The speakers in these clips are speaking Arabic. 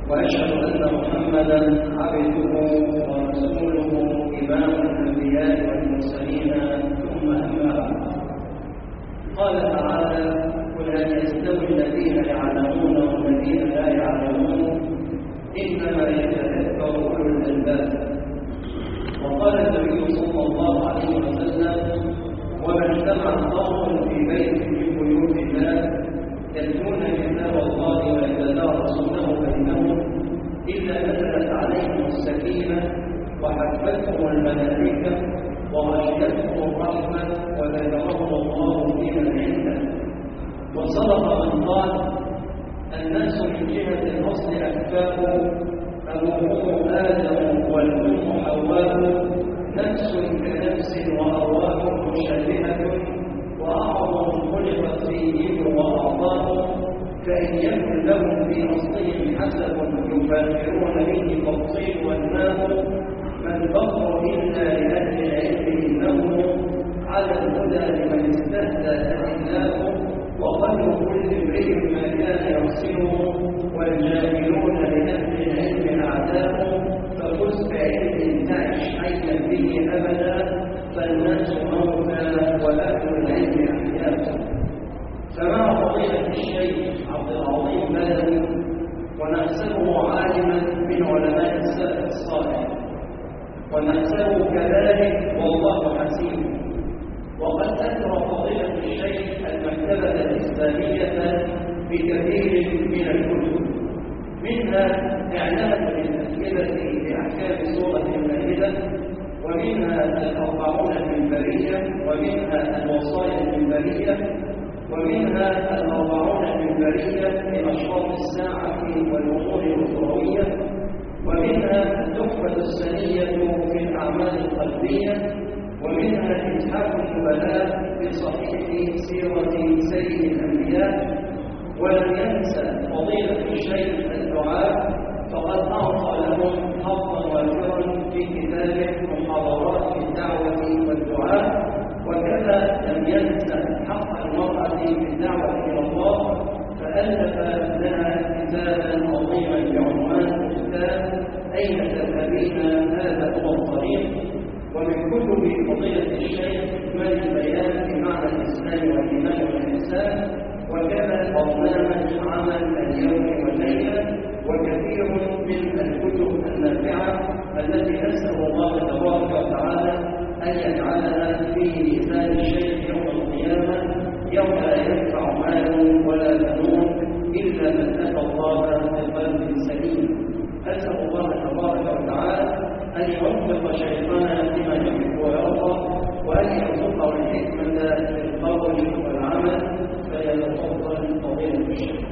وأشهد أن محمدا عبده ورسوله إمام الأنبياء والمرسلين ثم أما بعد. قال تعالى: قل هل يستوي الذين يعلمون والذين لا يعلمون إنما يتذكر أولو الألباب. وقال النبي صلى الله عليه وسلم: وما اجتمع قوم في بيت من بيوت الله يتلون كتاب الله ويتدارسونه بينهم إلا نزلت عليهم السكينة وحفتهم الملائكة وغشيتهم الرحمة وذكرهم الله في من عنده. وصدق من قال: الناس من جهة الأصل أكفاء، أبوهم آدم والأم حواء، نفس كنفس وأرواح مشابهة، وأعظم خلقت فيهم وأعضاء، فإن يكن لهم في أصلهم حسب يفاخرون به فالطين والماء، ما البقر إلا لأهل العلم إنه على الهدى لمن استهدى أدلاه، وقدر كل امرئ ما كان يحسنه، والجاهلون لأهل العلم أعداء، فخذ بعلم تعش حيا به أبدا، فالناس موتى وأهل العلم أحياء. فمع فضيلة الشيخ عبد العظيم بدوي ونحسبه عالما من علماء السلف الصالح، ونحسبه كذلك والله حسيب. وقد أثر فضيلة الشيخ المكتبة الإسلامية بكثير من الكتب، منها إعلام الأسئلة بأحكام سورة المائدة، ومنها الأربعون المنبرية، ومنها الوصايا المنبرية، ومنها الأربعون المنبرية لأشراط الساعة والأمور الأخروية، ومنها التحفة السنية في الأعمال القلبية، ومنها إتحاف النبلاء بصحيح سيرة سيد الأنبياء. ولم ينسى فضيلة الشيخ الدعاء، فقد أعطى لهم حظا وافرا في كتابه محاضرات في الدعوة والدعاء. وكذا لم ينسى حق المرأة في الدعوة إلى الله، فألف لها كتابا عظيما بعنوان كتاب أين تذهبين هذا هو الطريق. ومن كتب فضيلة الشيخ إكمال البيان في معنى الإسلام والإيمان والإحسان، وكذا برنامج عمل اليوم والليلة، وكثير من الكتب النافعة التي نسأل الله تبارك وتعالى أن يجعلها في ميزان الشيخ يوم القيامة، يوم لا ينفع مال ولا بنون إلا من أتى الله بقلب سليم. أسأل الله تبارك وتعالى أن يوفق شيخنا لما يحب ويرضى، وأن يرزقه الحكمة في القول والعمل. فيتفضل فضيلة الشيخ.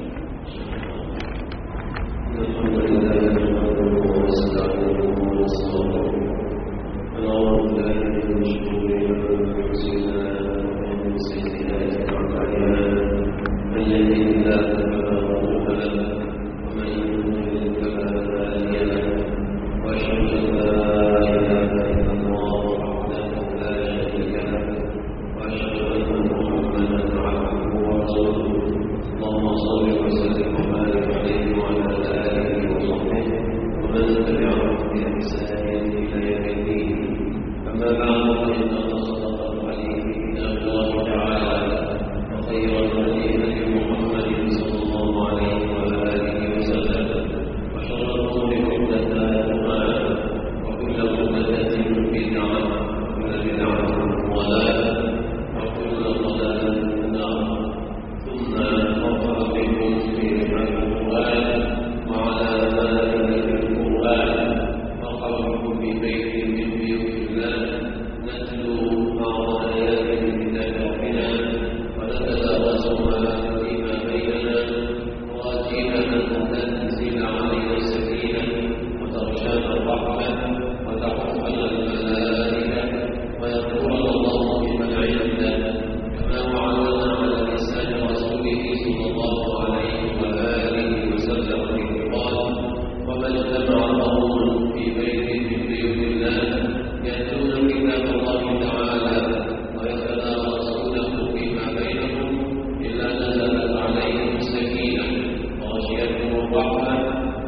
الحمد لله نحمده ونستعينه ونستغفره، ونعوذ بالله من شرور أنفسنا ومن سيئات أعمالنا، من يهده الله فلا مضل له ومن يضلل فلا هادي له، وأشهد أن لا إله إلا الله وحده لا شريك له، وأشهد أن محمدا عبده ورسوله. اللهم صل وسلم وبارك عليه وعلى آله وصحبه ومن تبعهم بإحسان إلى يوم الدين. أما بعد، فإن أصدق الحديث كتاب الله تعالى، وخير الهدي محمد صلى الله عليه وآله وسلم، وشر الأمور محدثاتها، وكل محدثة بدعة، وكل بدعة ضلالة، وكل ضلالة في النار. ثم مرحبا بكم في رحاب القرآن وعلى مائدة القرآن. مرحبا بكم في بيت من بيوت الله، نتلو بعض آيات من كتاب ربنا ونتدارسها فيما بيننا، راجين أن تنزل علينا السكينة وتغشانا الرحمة وتحفنا الملائكة ويذكرنا الله بمن عنده، كما وعدنا على لسان رسوله صلى الله عليه وآله وسلم في قال: وما اجتمع قوم في بيت من بيوت الله يتلون كتاب الله تعالى ويتدارسونه فيما بينهم إلا نزلت عليهم السكينة وغشيتهم الرحمة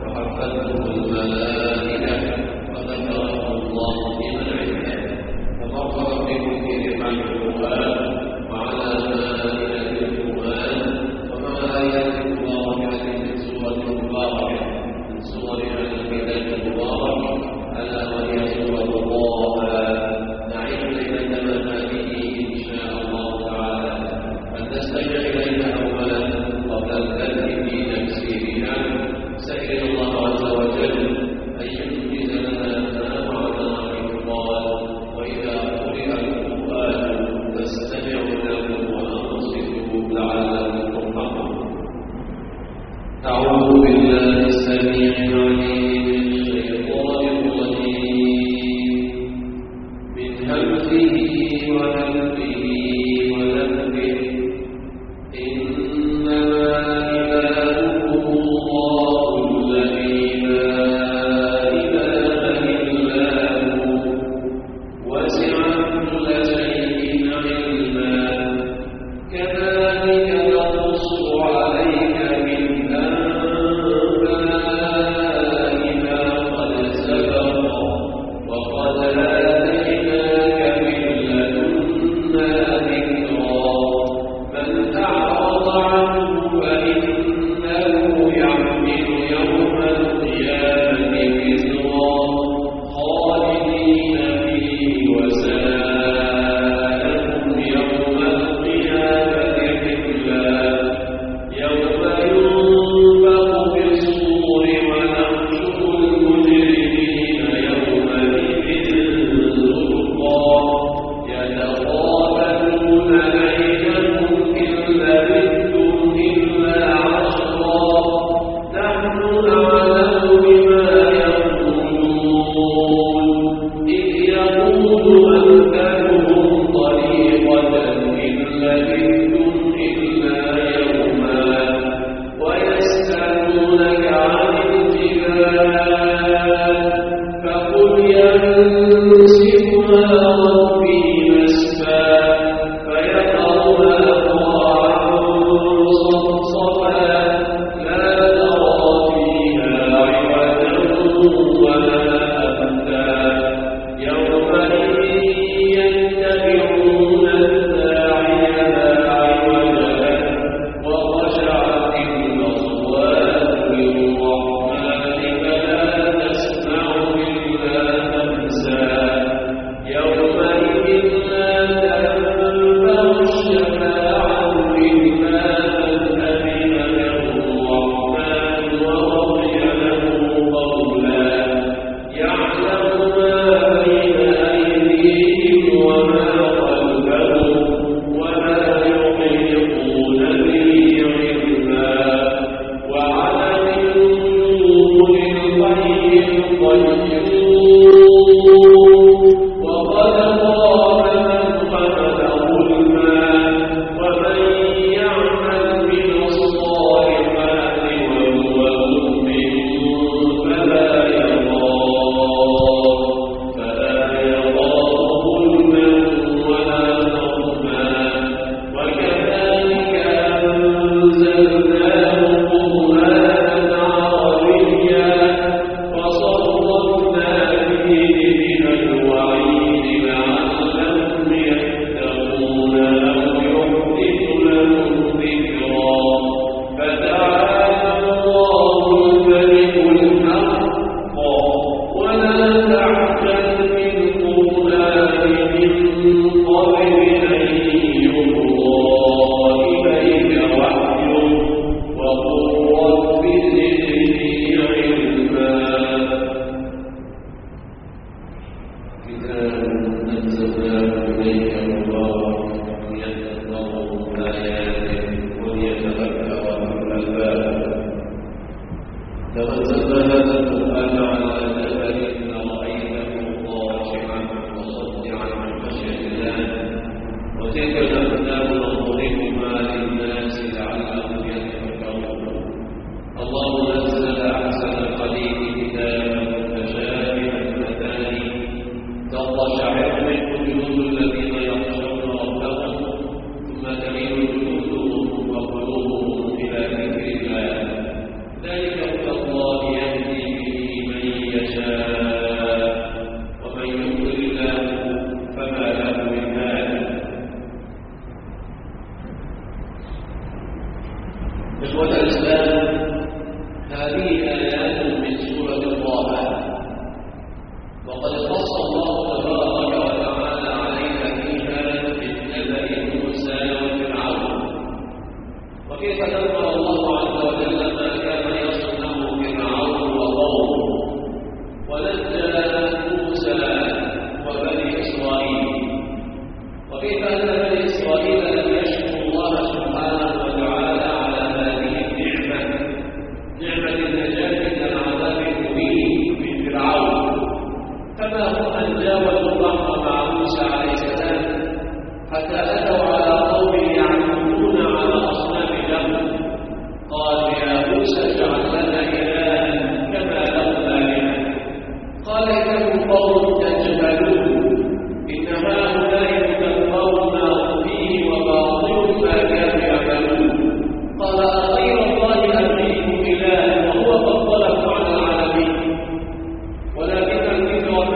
أعوذ بالله السميع العليم من الشيطان الرجيم من همزه ونفخه ونفخه إنما إلهكم الله الذي لا إله إلا هو وسع كل شيء علما كذلك نقص عليك من أنباء ما قد سبق وقد آتيناك من لدنا ذكرا من أعرض عنه فإنه يحمل يوم القيامة وزرا خالدين فيه وساءهم يوم القيامة حملا يوم ينفخ في الصور ونحشر المجرمين يومئذ زرقا يتقابلون بينهم إن لبثتم إلا عشرا نحن أعلم بما يقولون إذ يقول أمثلهم طريقة إن لبثتم إلا يوما ويسألونك عن الجبال فقل ينسفها ربي نسفا فيذرها قاعا صفصفا لا ترى فيها عوجا ولا أمتا يومئذ يتبعون الداعي لا عوج له وخشعت الأصوات للرحمن فلا تسمع إلا همسا يومئذ لا تنفع الشفاعة إلا من أذن له الرحمن ورضي له قولا يعلم ما بين أيديهم وما خلفهم ولا يحيطون به علما وعلم النجوم للغيب القيوم وقد خاب من حمل ظلما ومن يعمل من الصالحات وهو مؤمن فلا يخاف ظلما ولا ظلما وكذلك أنزلناه قرآنا عربيا فصرفنا فيه من الوعيد لعلهم يتقون أو يحدث لهم ذكرا فتعالى الله الملك الحق ولا تعجل بالقرآن من قبل أن يقضى إليك وحيه وقل رب زدني علما كتاب أنزلناه إليك مبارك ليدبروا آياته وليتفكر أولو الألباب تنزلنا هذا القرآن على جبل لرأيته خاشعا مصدعا من خشية الله وتلك الأمثال نضربها للناس لعلهم يتفكرون الله نزل أحسن الحديث كتابا متشابها مثاني تقشعر منه جلود الذين يخشون ربهم ثم تلين جلودهم وقلوبهم إلى ذكر الله ذلك هدى الله يهدي به من يشاء ومن يضلل الله فما له من هاد إخوة الإسلام جاوزوا البحر مع موسى عليه السلام حتى أتوا على قوم يعكفون على أصنام لهم. قال يا موسى اجعل لنا إلها كما لهم آلهة. قال إنهم قوم تجهلون إن هؤلاء متبر ما هم فيه وباطل ما كانوا يعملون. قال أغير الله أبغيكم إلها وهو فضلكم على العالمين. ولكن الفكرة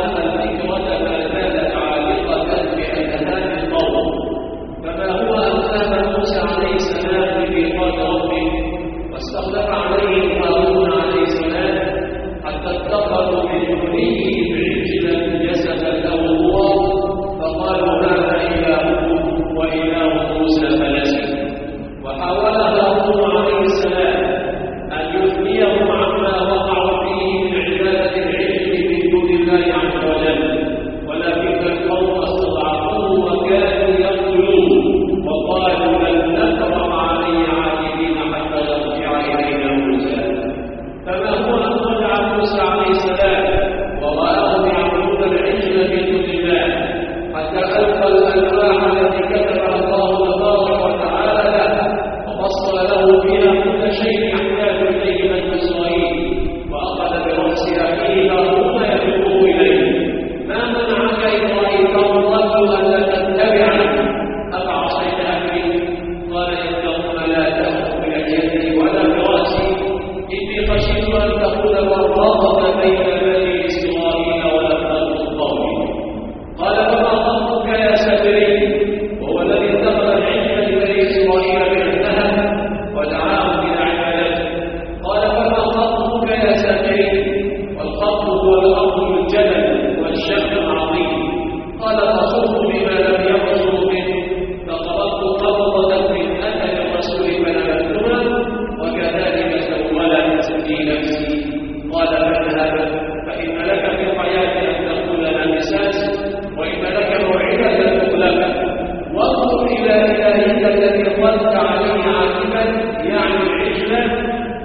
ما زالت عالقة بأذهان القوم. فما هو أن موسى عليه السلام بميقات ربه واستخلف عليه هارون عليه السلام حتى اتخذوا من دونه بعجلا جسدا له هو فقالوا هذا إلهكم وإله موسى فنسي. وحاول هارون عليه السلام أن يثنيهم عما وقعوا فيه من عبادة العجل من دون الله عز وجل، ولكن القوم استضعفوه وكانوا يقتلون وقالوا لن نفرغ عليه عاكفين حتى يرجع إلينا موسى. فما هو أن رجع موسى عليه السلام ورآهم يعبدون العجل من دون الله حتى ألقى الألواح التي كتبها الله تبارك وتعالى له وفصل له فيها كل شيء يحتاج إليه بنو إسرائيل، وأخذ برأس أخيه هارون يدعوه إليه. ما منعك إذ رأيتهم ضلوا ألا تتبعني أفعصيت أمري؟ قال إنهم لا تأخذ بلحيتي ولا برأسي إني خشيت أن تكون فرقة بين بني إسرائيل ولم تكن قومي. قال فما خطبك يا سامري؟ وهو الذي اتخذ العجل لبني إسرائيل بالذهب ودعاهم إلى عبادته. قال فما خطبك يا سامري؟ والخطب هو الأرض بالجبل والشق العظيم. قال فصرت بما لم يبصروا منه فقبضت قبضة من أثر الرسول فنبذتها وكذلك سولت لي نفسي. قال فاذهب فإن لك في الحياة أن تقول أنا مساس وإن لك موعدة تخلف وانظر إلى إلهك الذي ظلت عليه عاكفا يعني العجلة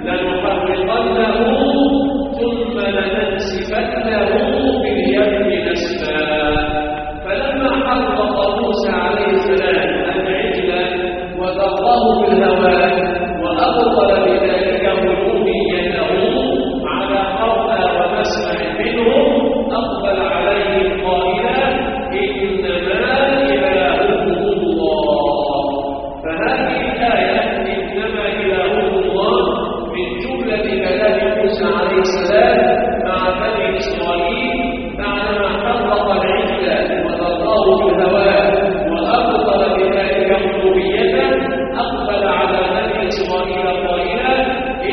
لنحرقنه ثم لننسفنه باليم نسفا. فلما حرق موسى عليه السلام العجل وذراه بالهواء وأبطل بذلك غلوبيته على قرأ ومسمع منهم أقبل عليه قائلا إنما إلهكم الله. فهذه الآية إنما إلهكم الله من جملة كلام موسى عليه السلام مع بني إسرائيل بعدما حرق العجل وذراه بالهواء وأبطل بذلك غلوبيته أقبل على بني إسرائيل قائلا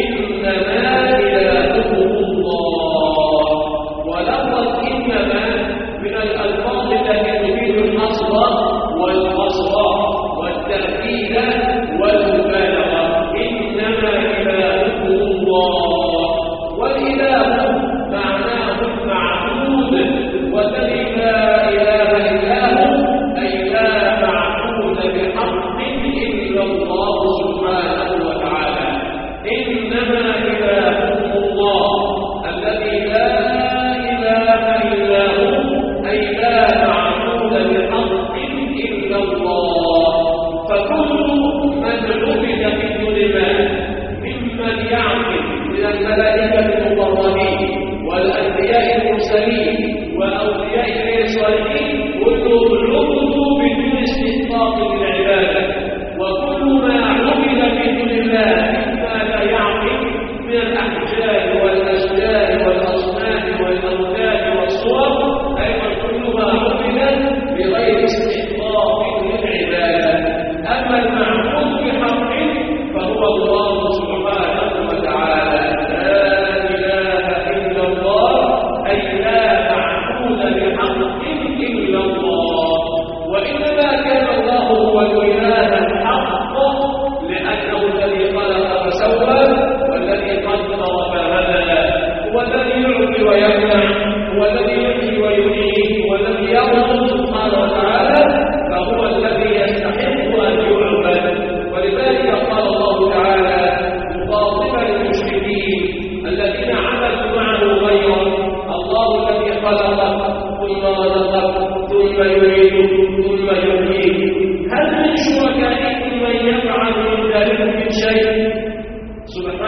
إنما إلهكم الله. ولفظ إنما من الألفاظ التي تفيد الحصر والقصر والتأكيد والمبالغة. إنما إلهكم الله. والإله معناه المعبود والذي لا إله إلا هو أي لا معبود بحق إلا الله سبحانه وتعالى. إنما إلهكم الله الذي لا إله إلا هو أي لا معبود بحق إلا الله. فكل من عبد من دون الله ممن يعقل من الملائكة المقربين والأنبياء المرسلين وأولياء غير الصالحين كلهم عبدوا بدون استحقاق للعبادة. وكل ما عبد من دون الله مما لا يعقل من الأحجار والأشجار والأصنام والأوثان والصور أيضا كلها عبدت بغير استحقاق للعبادة. أما المعبود بحق فهو الله سبحانه وتعالى. لا إله إلا الله أي لا معبود بحق إلا الله.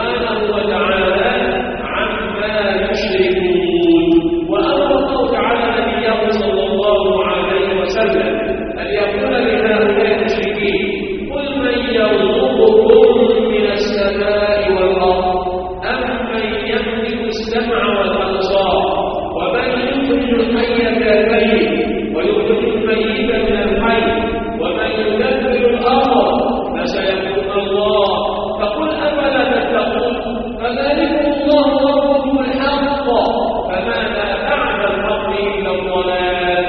سبحانه وتعالى عما يشركون. وأمر الله تعالى نبيه صلى الله عليه وسلم أن يقول لهؤلاء المشركين: قل من يرزقكم من السماء والأرض أمن يملك السمع والأبصار ومن يخرج الحي من الميت ويخرج الميت من الحي ومن يدبر الأمر فسيقولون الله. فقل أفلا تتقون؟ فذلكم الله ربكم الحق، فماذا بعد الحق إلا الضلال،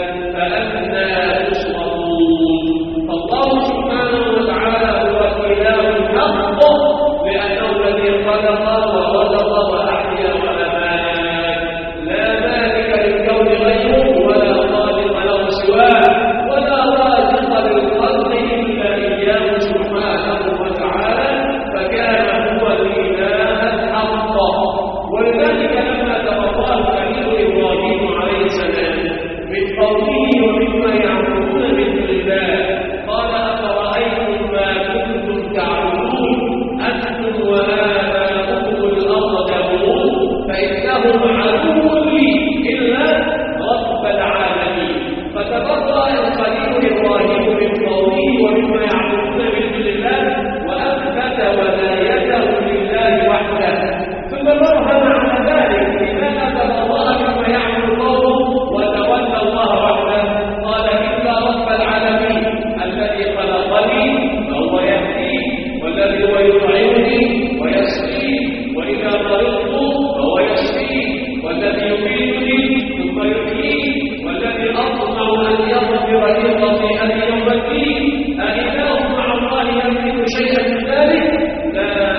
فأنى تصرفون. فالله سبحانه وتعالى هو الإله الحق، لأنه الذي خلق ورزق وأحيا وأمات، لا مالك للكون غيره ولا خالق له سواه ولا رازق للخلق إلا إياه سبحانه وتعالى، فكان هو الإله الحق. ولذلك لما تبرأ الخليل إبراهيم عليه السلام من قومه ومما يعبدون من دون الله قال: أفرأيتم ما كنتم تعبدون أنتم وآباؤكم الأقدمون فإنهم عدو لي إلا رب العالمين. فتبرأ الخليل إبراهيم من قومه ومما يعبدون من دون الله وأثبت ولايته لله وحده. ثم برهن على ذلك: لماذا تبرأ مما يعبد قومه وتولى الله وحده؟ قال: إلا رب العالمين الذي خلقني فهو يهديني، والذي هو يطعمني ويسقيني، وإذا مرضت فهو يشفيني، والذي يميتني ثم يحييني، والذي أطمع أن يغفر لي خطيئتي يوم الدين. أإله مع الله يملك شيئا من ذلك؟ لا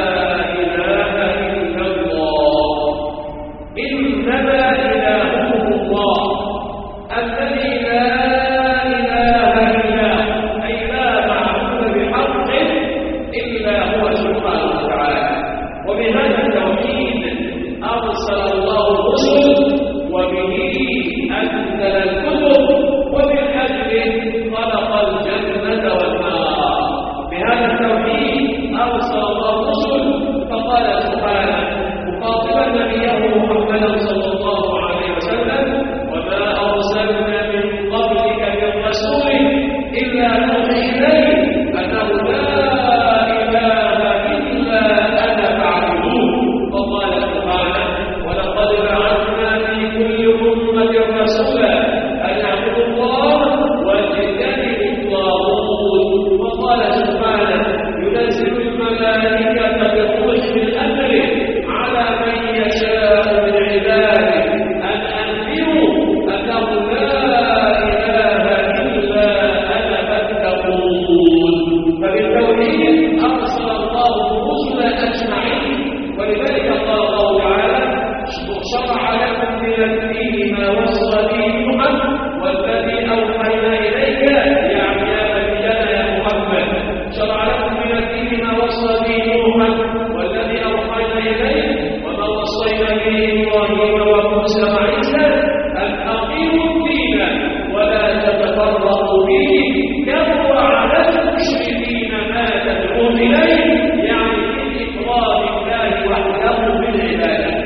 إله إلا الله. إنما إلهكم الله الذي لا إله إلا هو، أي لا معبود بحق إلا هو سبحانه وتعالى. وبهذا التوحيد أرسل الله الرسل، وبه أنزل الكتب، وبالأجل خلق الجنة والنار. بهذا التوحيد أرسل الله الرسل، فقال سبحانه مخاطبا نبيه محمدا صلى الله عليه وسلم: وما أرسلنا من قبلك من رسول إلا نوحي إليه أنه لا إله إلا أنا فاعبدون. وقال سبحانه: ولقد بعثنا في كل أمة رسولا أن اعبدوا الله واجتنبوا الطاغوت. وقال سبحانه: ينزل الملائكة بالروح من أمره على من يشاء من عباده أن أنذروا أنه لا إله إلا أنا فاتقون. فبالتوحيد أرسل الله الرسل أجمعين. ولذلك قال الله تعالى: شرع لكم من الدين ما وصى به نوحا والذي أوحينا إليك، يعني يا نبينا يا محمد، شرع لكم من الدين ما وصى به نوحا والذي أوحينا إليك وما وصينا به إبراهيم وموسى وعيسى أن أقيموا الدين ولا تتفرقوا فيه، كبر على المشركين ما تدعون إليه، يعني في إكرام الله وحده بالعبادة.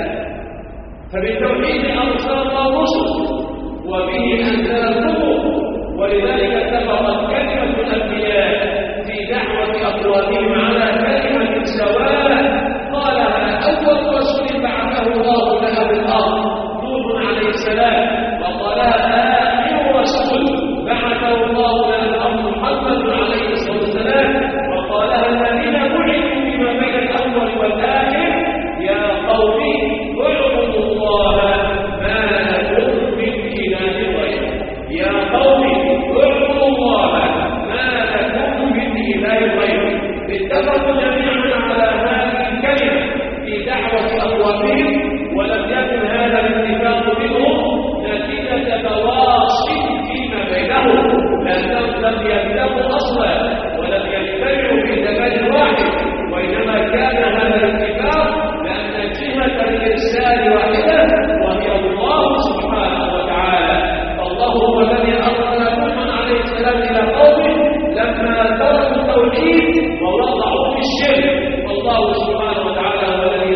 فبالتوحيد أرسل الله الرسل، وبه أنزل الكتب. ولذلك اتفقت كلمة الأنبياء في دعوة أقوامهم على كلمة سواء قالها أول رسول بعثه الله لها بالأرض نوح عليه السلام، وقالها آخر رسول بعثه الله لها الأرض محمد عليه الصلاة والسلام، وقالها الذين بعثوا بما بين الأول والآخر: يا قوم اعبدوا الله ما لكم من إله غيره. يا قوم اعبدوا الله ما لكم من إله غيره. اتفقوا جميعا على هذه الكلمة في دعوة أقوامهم، ولم يكن هذا الاتفاق منهم نتيجة تواصي فيما بينهم، لأنهم لم يبلغوا أصلا ولم يجتمعوا في زمان واحد، وإنما كان هذا الاتفاق لأن جهة الإرسال واحدة وهي الله سبحانه وتعالى. فالله هو الذي أرسل نوحا عليه السلام إلى قومه لما تركوا التوحيد ووضعوا في الشرك، والله سبحانه وتعالى هو الذي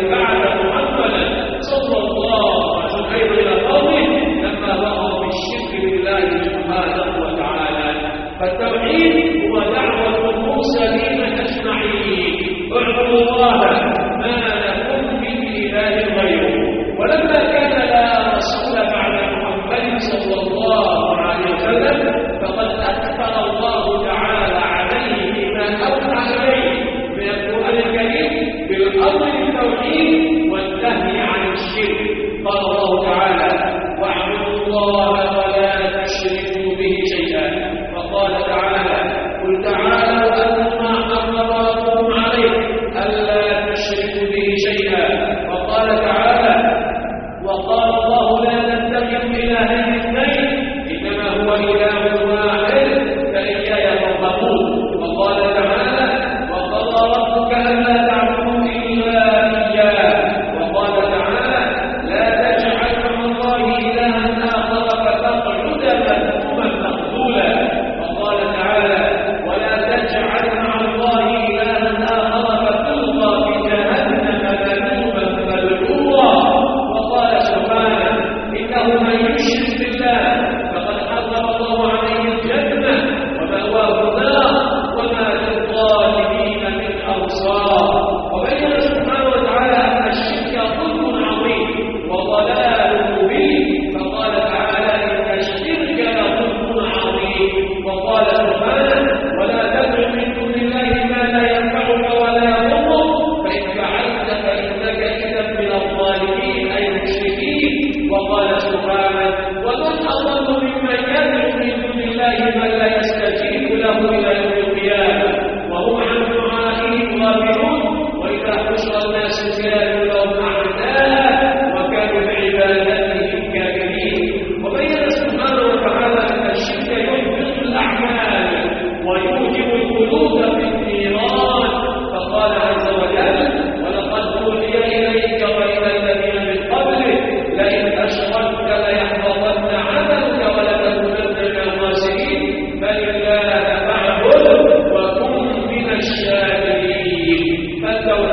وقال تعالى: وقال الله لا نتخذ إلهين اثنين إنما هو إله واحد فإياي فارهبون. وقال تعالى: وقضى ربك ألا تعبدوا إلا إياه. وقال تعالى: لا تجعل مع الله إلها آخر فتقعد مذموما مخذولا. وقال تعالى: ولا تجعل مع الله إلها آخر فتلقى في جهنم مذموما مدحورا. وقال سبحانه: إنه من يشرك بالله فقد حرم الله عليه الجنة ومأواه النار وما للظالمين من أنصار. وبين سبحانه وتعالى أن الشرك ظلم عظيم وضلال مبين، فقال تعالى: إن الشرك لظلم عظيم. وقال سبحانه: ولا تدع من دون الله ما لا ينفعك ولا يضرك فإن فعلت فإنك إذا من الظالمين أي المشركين. وقال سبحانه: ومن أضل ممن يدعو من دون الله من لا يستجيب له إلى يوم القيامة وهم عن دعائهم غافلون وإذا حشر الناس كانوا لهم أعداء وكانوا بعبادتهم كافرين. وبين سبحانه وتعالى أن الشرك يحبط الأعمال ويوجب الخلود في النيران، فقال عز وجل: ولقد أوحي إليك وإلى الذين من قبلك لئن أشركت ليحبطن عملك ولتكونن من الخاسرين بل الله فاعبد وكن من الشاكرين.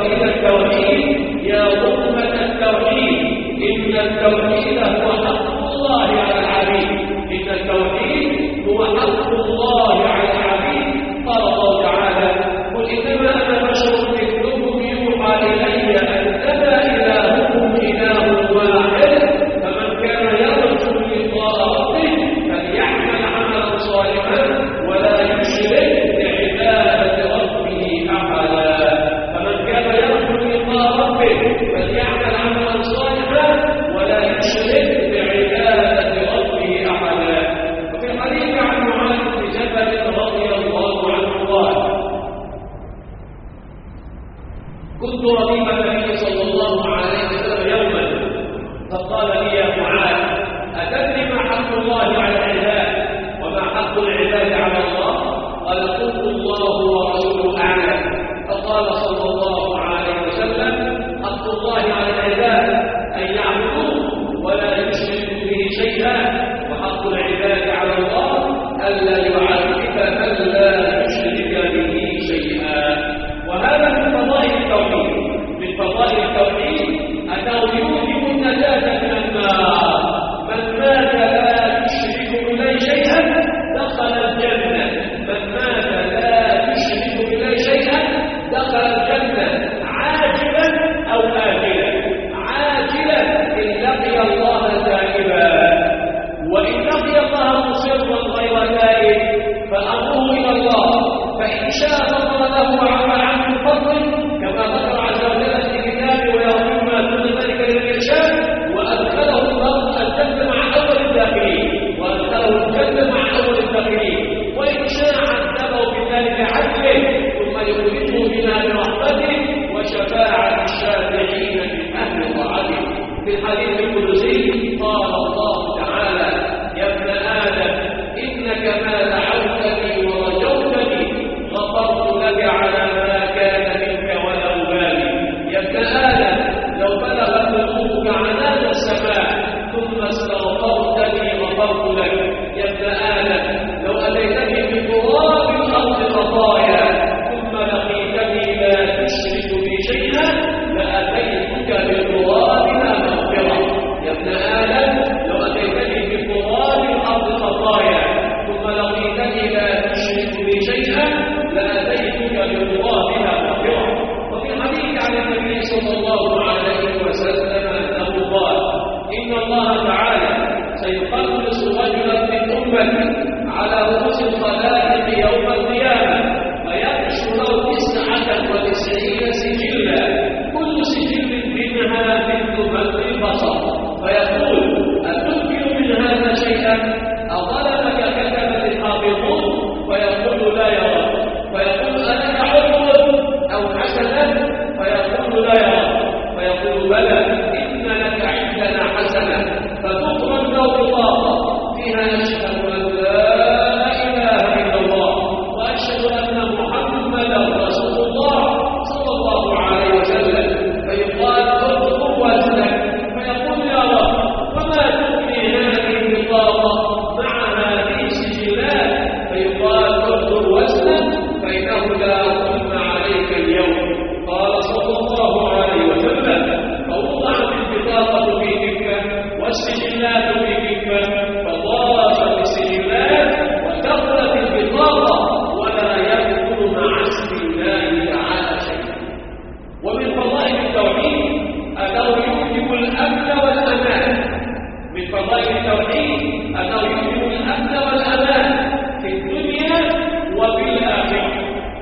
التوحيد يا أمة التوحيد، إن التوحيد هو حق الله على العبيد. إن التوحيد هو حق الله على العبيد. قال الله تعالى: قل إنما أنا بشر مثلكم يوحى إلي أنما إلهكم إله واحد فمن كان يرجو لقاء ربه فليعمل عملا صالحا ولا يشرك بعبادة ربه أحدا. فمن كان يرجو لقاء ربه فليعمل عملا صالحا ولا يشرك بعبادة ربه أحدا. وفي الحديث عن معاذ بن جبل رضي الله عنه قال: كنت رقيب النبي صلى الله عليه وسلم يوما فقال لي: يا معاذ، أتدري ما حق الله على العباد وما حق العباد على الله؟ قال: قلت: الله ورسوله أعلم. فقال صلى الله عليه وسلم: حق الله على العباد أن يعبدوه ولا يشركوا به شيئا، وحق العباد على الله ألا يعذب من لا يشرك به شيئا. وهذا من فضائل التوحيد. من فضائل التوحيد أنه يوجب النجاة من النار. من مات لا يشرك بالله شيئا دخل الجنة. من مات لا يشرك بالله شيئا دخل الجنة عاجلا أو آجلا. عاجلا إن لقي الله تائبا، وإن لقي الله مصرا غير تائب فأمره إلى الله، فإن شاء غفر له وعفى عنه بفضله كما ذكر عز وجل في كتابه ويغفر ما دون ذلك لمن يشاء، وأدخله الله الجنة مع أول الداخلين. وإن شاء عذبه بذلك عدله ثم يخرجه منها برحمته وشفاعة الشافعين من أهل طاعته. في الحديث القدسي قال الله تعالى: يا ابن آدم إنك ما دعوتني ورجوتني غفرت لك على ما كان منك ولا أبالي. يا ابن آدم لو بلغت ذنوبك عنان السماء ثم استغفرتني غفرت لك. يا ابن آدم لو أتيتني بتراب الأرض خطايا ثم لقيتني لا تشرك بي شيئا لأتيتك بترابها مغفرة. يا ابن آدم لو أتيتني بتراب الأرض خطايا ثم لقيتني لا تشرك بي شيئا لأتيتك بترابها مغفرة. وفي الحديث عن النبي صلى الله عليه وسلم أنه قال: إن الله تعالى سيخلص رجلا من أمتي على رؤوس الخلائق يوم القيامة فيكشف له 99 سجلا كل سجل منها مثل مد البصر فيقول: أتنكر من هذا شيئا؟ أظلمك كتبت الحافظون؟ فيقول: لا يا رب. فيقول: ألك عضو أو حسنا؟ فيقول: لا يا رب. فيقول: بلى. أشهد أن لا إله إلا الله وأشهد أن محمدا رسول الله صلى الله عليه وسلم، فيقال اذكر وزنك، فيقول يا رب وما تغني هذه البطاقة مع هذه السجلات؟ فيقال اذكر وزنك فإنه لا ظلم عليك اليوم. قال صلى الله عليه وسلم: فوضعت البطاقة في كفة والسجلات في كفة، فضافت السجلات وثقلت البطاقة ولا يذكر مع اسم الله تعالى شيئا. ومن فضائل التوحيد أنه يوجب الأمن والأمان. من فضائل التوحيد أنه يوجب الأمن والأمان في الدنيا وفي الآخرة.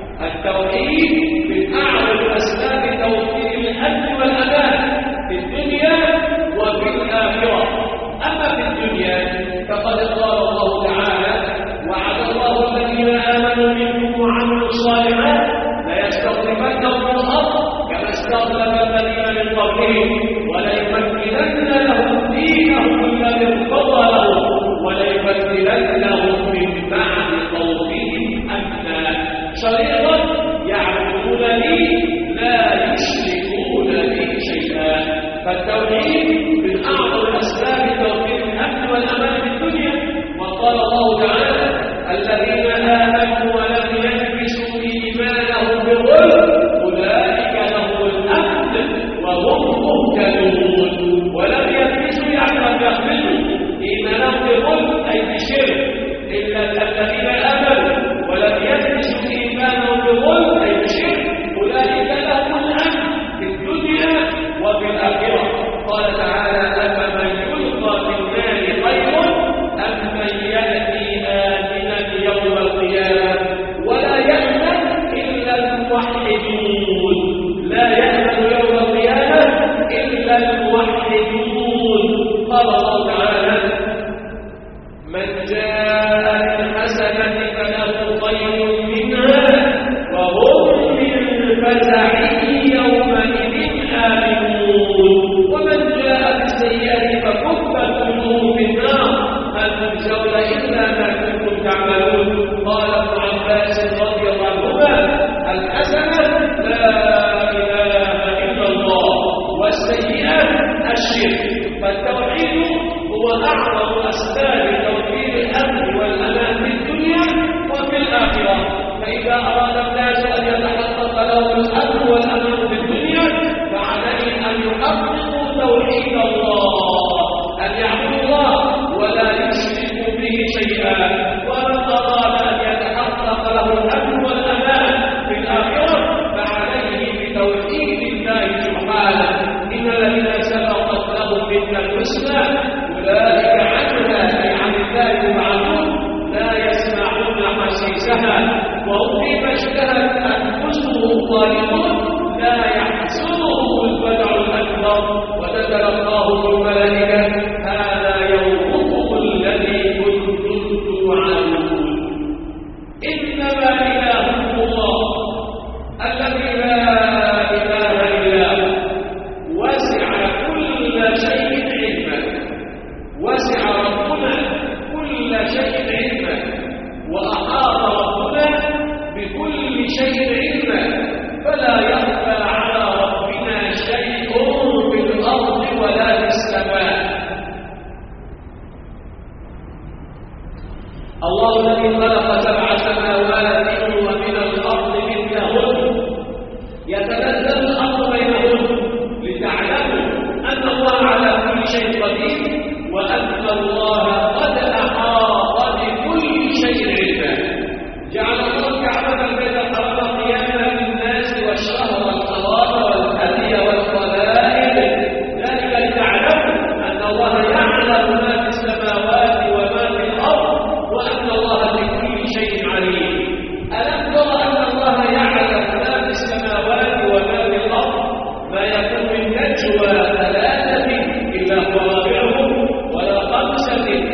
التوحيد من أعظم أسباب توفير الأمن والأمان في الدنيا وفي الآخرة. أما في الدنيا فقد قال الله تعالى: وعد الله الذين آمنوا منكم وعملوا الصالحات ليستخلفنهم في الأرض كما استخلف الذين من قبلهم وليمكنن لهم دينهم الذي ارتضى لهم وليبدلنهم من بعد خوفهم أمنا شريطا يعبدونني لا يشركون بي شيئا. فالتوحيد من أعظم أسباب توفير الأمن والأمان في الدنيا. وقال الله تعالى: الذين آمنوا ولم يلبسوا إيمانهم بظلم أولئك لهم الأمن وهم مهتدون. ولم يلبسوا يعني لم يخلطوا إيمانهم بظلم أي بشرك، إلا الذين آمنوا ولم يلبسوا إيمانهم بظلم أي بشرك أولئك لهم الأمن في الدنيا وفي الآخرة. قال تعالى: أفمن يلقى في النار خير أم من يأتي آمنا يوم القيامة ولا يأمن إلا الموحدون. لا يأمن يوم القيامة إلا الموحدون. قال الله تعالى: من جاء بالحسنة فله خير منها وهم من فزع يومئذ آمنون. ومن جاء بالسيئة فكبت وجوههم في النار هل تجزون إلا ما كنتم تعملون. قال ابن عباس رضي الله عنهما: الحسنة لا إله إلا الله والسيئة الشرك. فالتوحيد هو أعظم أسباب توفير الأمن والأمان في الدنيا وفي الآخرة. فإذا أراد الناس أن يتحقق لهم الأمن والأمان في الدنيا فعليهم أن يحققوا توحيد الله، أن يعبدوا الله ولا يشركوا به شيئا. ومن أراد أن يتحقق له الأمن والأمان في الآخرة فعليه بتوحيد الله سبحانه. إن الذين سبقت لهم منا الحسنى أولئك عنها أي عن الله معلوم لا يسمعون حسيسها وهم فيما اشتهت أنفسهم خالدون لا يحزنهم الفزع الأكبر وتتلقاهم الملائكة: هذا يومكم الذي كنتم توعدون. إنما إلهكم الله الذي لا إله إلا هو وسع كل شيء علما. وسع ربنا كل شيء علما وأحاط ربنا بكل شيء علما، فلا يخفى على ربنا شيء في الأرض ولا في السماء. الله الذي خلق 7 سماوات ومن الأرض مثلهن يتنزل الأمر بينهن لتعلموا أن الله على كل شيء قدير وأن الله قد أحاط بكل شيء علما. جعل الله الكعبة البيت الحرام قياما للناس والشهر الحرام والهدي والقلائد، ذلك لتعلموا أن الله يعلم ما في السماوات وما في الأرض وأن الله بكل شيء عليم. ألم تر أن الله يعلم ما في السماوات وما في الأرض؟ ما يكون من نجوى 3 إلا هو رابعهم ولا 5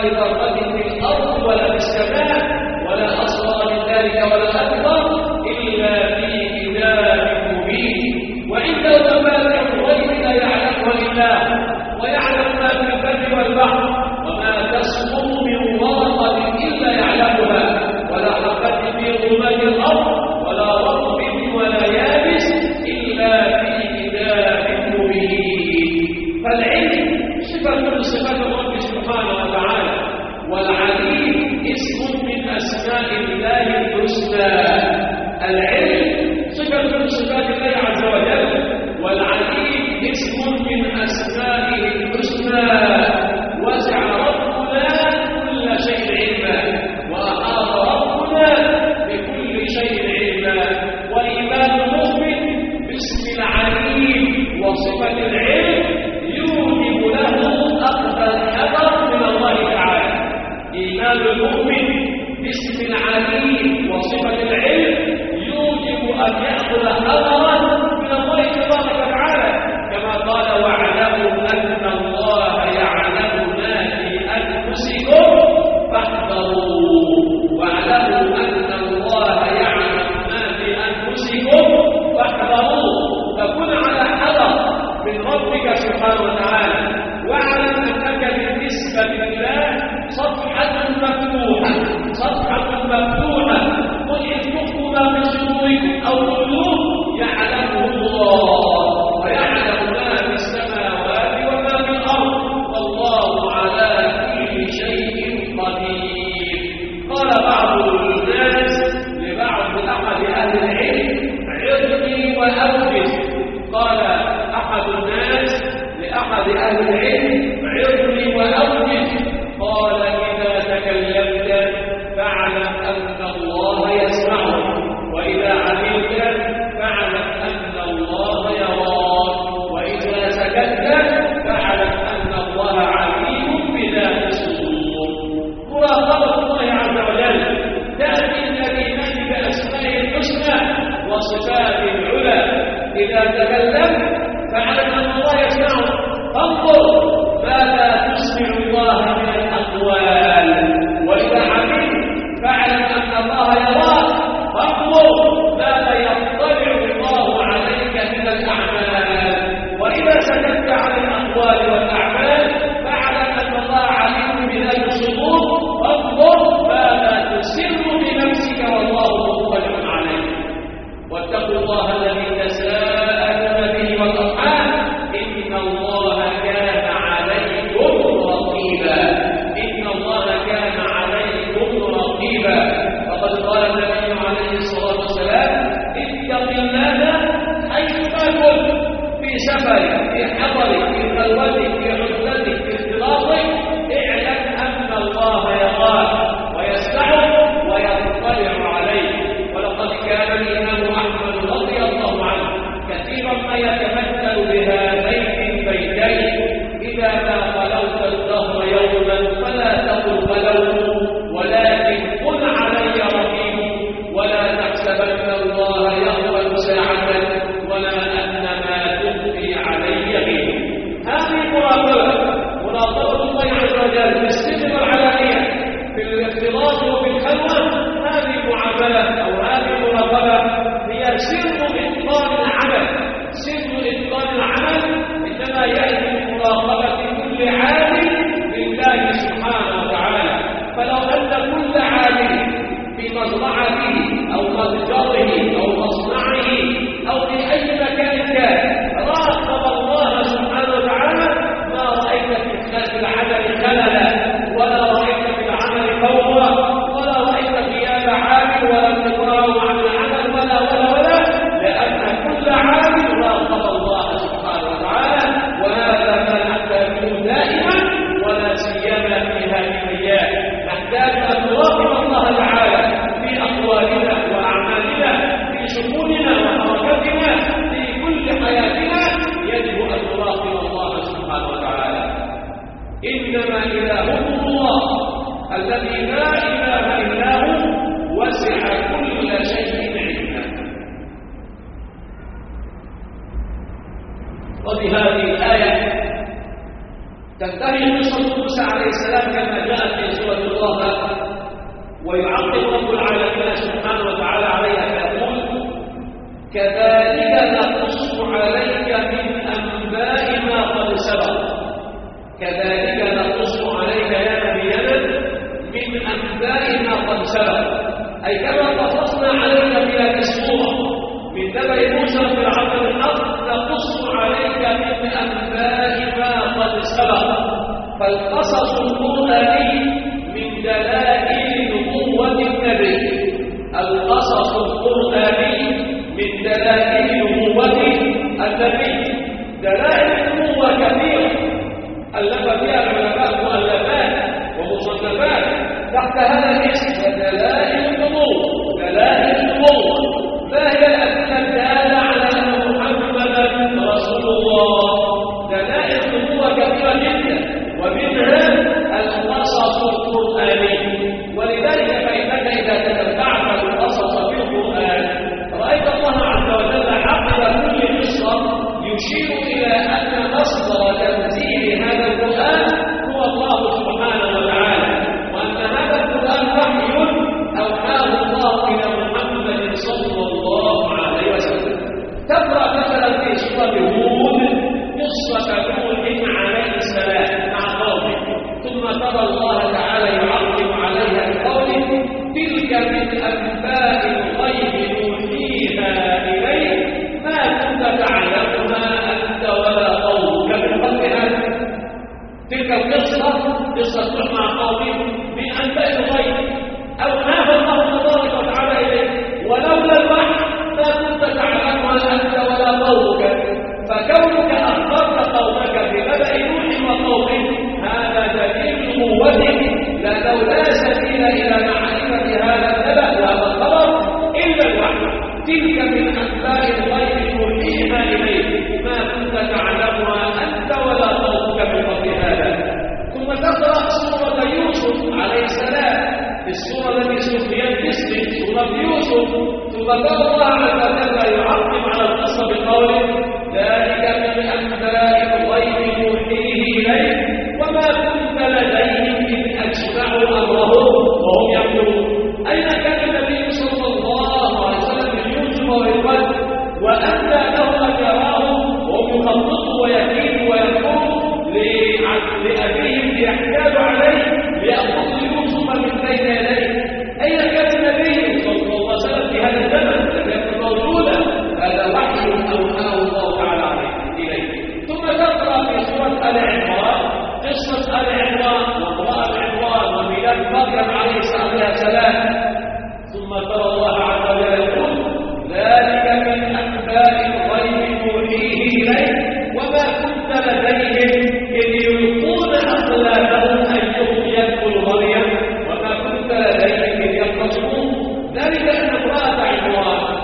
مثقال ذرة في الأرض ولا في السماء ولا أصغر من ذلك ولا أكبر إلا في كتاب مبين. وعنده مفاتيح الغيب لا يعلمها إلا هو ويعلم ما في البر والبحر وما تسقط من ورقة إلا يعلمها ولا حبة في ظلمات الأرض ولا رطب ولا يابس إلا في كتاب مبين. فالعلم صفة من صفات الرب سبحانه وتعالى، والعليم اسم من أسماء الله الحسنى. العلم صفة من صفات الله عز وجل، والعليم اسم من أسمائه الحسنى. وسع ربنا كل شيء علما، وأحاط ربنا بكل شيء علما. وإيمان المؤمن باسم العليم وصفة العلم يوجب له أخذ الحذر من الله تعالى. إيمان المؤمن باسم العليم وصفة العلم يوجب أن يأخذ حذرا من الله تبارك وتعالى، كما قال واعلموا أن الله يعلم ما في أنفسكم فاحذروا. واعلموا أن الله يعلم ما في أنفسكم فاحذروا. فكن على حذر من ربك سبحانه وتعالى، واعلم أنك بالنسبة لله صفحة مفتوحة، صفحة مفتوحة. قل إن تخفوا ما في صدوركم أو تبدوه يعلمه الله، ويعلم ما في السماوات وما في الأرض، والله على كل شيء قدير. قال بعض الناس لبعض أحد أهل العلم عظني وأوجز. قال أحد الناس لأحد أهل العلم عظني وأوجز. قال إذا تكلمت فاعلم أن الله يسمعك، وإذا عملت فاعلم أن الله يراك، وإذا سكت فاعلم أن الله عليم بذات الصدور. مراقبة الله عز وجل تأتي الكلمات بأسمائه الحسنى وصفاته العلى. إذا تكلمت فاعلم أن الله يسمعك، انظر ماذا تسمع الله من الأقوال. وإذا عملت فاعلم أن الله يراك، فانظر ماذا يطلع الله عليك من الأعمال. وإذا سكت عن الأقوال والأعمال فاعلم أن الله عليم بذات الصدور، فانظر ماذا تسر بنفسك والله مطلع عليك. واتقوا الله الذي تساءلون به والأرحام إن الله كان عليكم رقيبا. إن الله كان عليكم رقيبا. فقد قال النبي عليه الصلاة والسلام اتق الله حيثما كنت، في سفرك، في حضرك، في خلوتك، في عزلتك، في اختلاطك، اعلم أن الله يراك ويسمعك ويطلع عليك. ولقد كان الإمام أحمد رضي الله عنه كثيرا ما يتمثل بهذين البيتين: إذا ما خلوت الدهر يوما فلا تقل خلوت، ولكن قل علي رقيب، ولا تحسبن الله يغفل ساعة، ولا أن ما تخفي علي غيب. هذه مراقبة الله عز وجل في السر والعلانية، في الاختلاط وفي الخلوة. هذه معاملة أو هذه مراقبة هي سر إتقان العمل. سر إتقان العمل إنما يأتي من مراقبة كل عامل لله سبحانه وتعالى. فلو أن كل عامل في مزرعته أو متجره أو مصنعه أو في أي مكان كان راقب الله سبحانه وتعالى ما رأيت في العمل خللا، ولا رأيت في العمل فوضى، ولا رأيت غياب عامل ولا انتظاره عن العمل ولا لأن كل عامل راقب الله سبحانه وتعالى. وهذا ما نحتاجه دائما ولا سيما في هذه الأيام. نحتاج أن نراقب الله تعالى في أقوالنا وأعمالنا، في شؤوننا وحركاتنا، في كل حياتنا. يجب أن نراقب الله سبحانه وتعالى. إنما إلهكم الله الذي لا إله إلا هو وسع كل شيء علما. وبهذه الآية تنتهي قصة موسى عليه السلام كما جاءت في الله ويعقب رب العالمين سبحانه وتعالى عليها فيقول كذلك نقص عليك من أنباء ما قد سبق. كذلك نقص عليك يا نبينا من أنباء ما قد سبق، أي كما قصصنا عليك في هذه السورة من نبأ موسى في العقل الحق نقص عليك من أنباء ما قد سبق. فالقصص القرآني من دلائل نبوة النبي. القصص القرآني من دلائل نبوة النبي. دلائل النبوة كثيرة ألف فيها العلماء مؤلفات ومصنفات تحت هذا الاسم دلائل النبوة. دلائل النبوة ما هي الأدلة الدالة على أن محمدا رسول الله؟ دلائل النبوة كثيرة جدا ومنها القصص القرآني. ولذلك فإنك إذا تتبعت القصص في القرآن رأيت الله عز وجل عقب كل قصة يشير إلى أن مصدر تنزيل هذا القرآن هو الله سبحانه وتعالى، وأن هذا القرآن وحي أوحاه الله إلى محمد صلى الله عليه وسلم. تقرأ مثلا في سورة هود قصة نوح عليه السلام مع قومه، ثم ترى الله تعالى يعقب عليها بقوله تلك من أنباء الغيب نوحيها إليك ما كنت تعلمها أنت ولا قومك من قبل هذا. تلك القصة قصة نوح مع قومه من أنباء الغيب أوحاها الله تبارك وتعالى إليك، ولولا الوحي ما كنت تعلمها أنت ولا قومك. فكونك أخبرت قومك بنبأ نوح وقومه هذا دليل نبوته، لأنه لا سبيل إلى معرفة هذا النبأ وهذا الخبر إلا الوحي. تلك من أنباء الغيب نوحيها إليك ما كنت تعلمها أنت ولا قومك من قبل هذا. ثم تقرأ سورة يوسف عليه السلام، السورة التي سميت باسم سورة يوسف، ثم ترى الله عز وجل يعقب على القصة بقوله ذلك من أنباء الغيب نوحيه إليك وما كنت لديهم إذ أجمعوا أمرهم وهم يقولون. أين كان النبي صلى الله عليه وسلم من يوسف وإخوته وأنى لهم أن يراهم وهم يخططوا ويكيدوا ويقولوا لأبيهم ليحتالوا عليه ليأخذوا يوسف من بين يديه. أين كان النبي صلى الله عليه وسلم في هذا الزمن؟ لم يكن موجودا. هذا وحي أوحاه الله تعالى إليه. ثم تقرأ في سورة آل عمران قصة آل عمران وامرأة عمران وميلاد مريم عليه السلام، ثم ترى الله عز وجل يقول ذلك من أنباء الغيب نوحيه إليك وما كنت لديهم إذ يلقون أقلامهم أيهم يدخل مريم وما كنت لديهم إذ يختصمون. ذلك أن امرأة عمران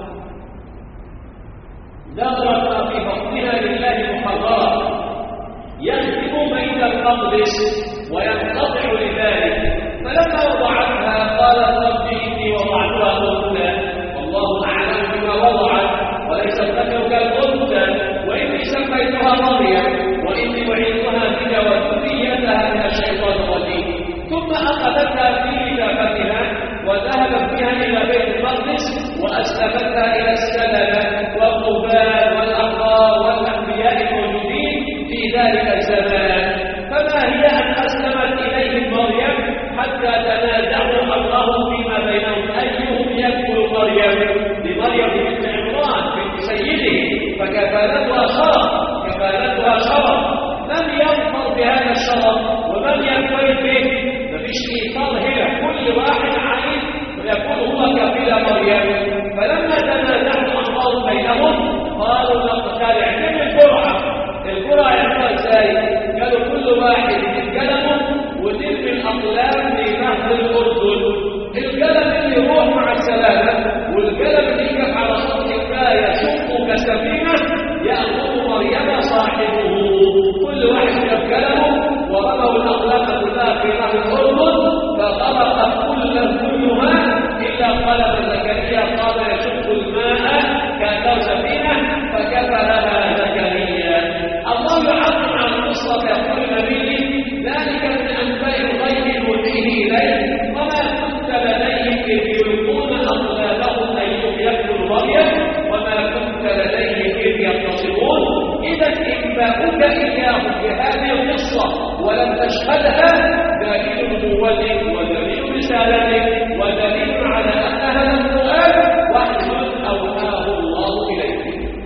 ذكرت في بطنها لله محررة يخدم بيت المقدس وينقطع لذلك، فلما وضعتها قالت رب إني وضعتها أنثى والله أعلم بما وضعت وليس الذكر كالأنثى وإني سميتها مريم وإني أعيذها بك وذريتها من الشيطان الرجيم. ثم أخذتها في لفتها وذهبت بها إلى بيت المقدس وأسلفتها إلى السلمة والقبال والأحرار والأنبياء الموجودين في ذلك الزمان. فما هي أن أسلمت إليهم مريم حتى تنازعوا أمرهم فيما بينهم أيهم يكفل مريم لمريم بنت عمران بنت سيده، فكفالتها شرف. كفالتها شرف من يظفر بهذا الشرف ومن يكفل به؟ مفيش إيصال هنا، كل واحد عايز ويكون هو كفيل مريم. فلما تنازعوا أمرهم بينهم قالوا نقتلع من الجرعة. الجرعة يعملها ازاي؟ قالوا كل واحد يتكلموا وترمي الأقلام في نهر الأردن. القلم اللي يروح مع السلامة والقلم اللي يقف على سطح الماء يشق كسفينة يأخذ مريم صاحبه. كل واحد يتكلموا ورموا الأقلام كلها في نهر الأردن فغرقت كلها إلا قلم زكريا قال يشق الماء كأنه سفينة فكفلها زكريا. الله يعظم عن القصة يقول النبي ذلك من أنباء الغيب نوحيه إنباؤك إياه بهذه القصة ولم تشهدها دليل نبوتك ودليل رسالتك ودليل على أن هذا القرآن وحي أوحاه الله إليك.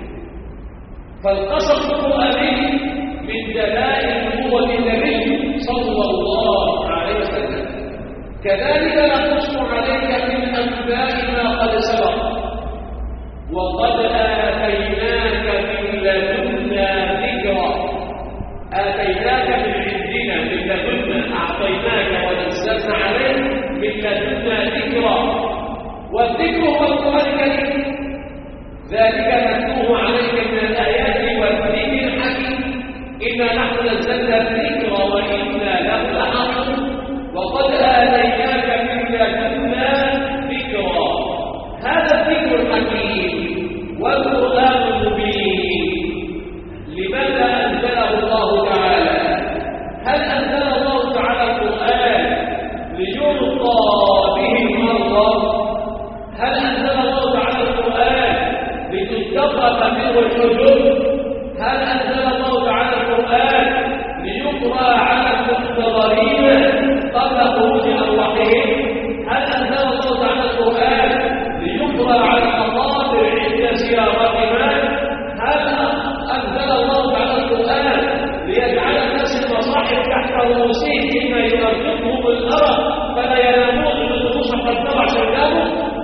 فالقصص القرآني من دلائل نبوة النبي صلى الله عليه وسلم. كذلك نقص عليك من أنباء ما قد سبق وقد آتيناك من لدنا ذكرا. آتيناك من عندنا من لدنا، أعطيناك ونزلنا عليك من لدنا ذكرا. والذكر هو القرآن الكريم، ذلك نتلوه عليك من الآيات والذكر الحكيم. إنا نحن نزلنا الذكر وإنا له لحافظون. وقد آتيناك من لدنا ذكرا. هذا الذكر الحكيم والقرآن المبين لماذا أنزله الله تعالى؟ هل أنزل الله تعالى القرآن ليرضى به المرضى؟ هل أنزل الله تعالى القرآن لتتقف منه الحجب؟ هل أنزل الله تعالى القرآن ليقرأ على المحتضرين قبل خروج أرواحهم؟ هل أنزل الله تعالى القرآن ليقرأ على المقابر عند زيارتها؟ هل أنزل الله تعالى القرآن ليجعل الناس المصاحف تحت رؤوسهم فيما يرزقهم الأرض فلا ينامون بالنصوص قد طبع شيطانهم؟